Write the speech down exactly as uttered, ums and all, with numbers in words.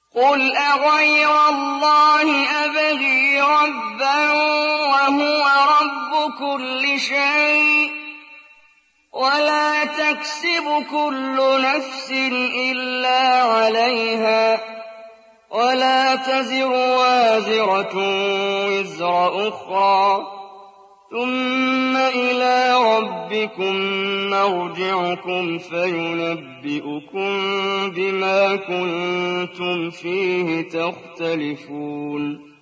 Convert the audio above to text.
قُلْ أَغَيْرَ اللَّهِ أَبْغِي رَبًّا وَهُوَ رَبُّ كُلِّ شَيْءٍ وَلَا تَكْسِبُ كُلُّ نَفْسٍ إِلَّا عَلَيْهَا ۚ وَلَا تَزِرُ وَازِرَةٌ وِزْرَ أُخْرَىٰ ۚ ثُمَّ إِلَىٰ رَبِّكُم مَّرْجِعُكُمْ فَيُنَبِّئُكُم بِمَا كُنتُمْ فِيهِ تَخْتَلِفُونَ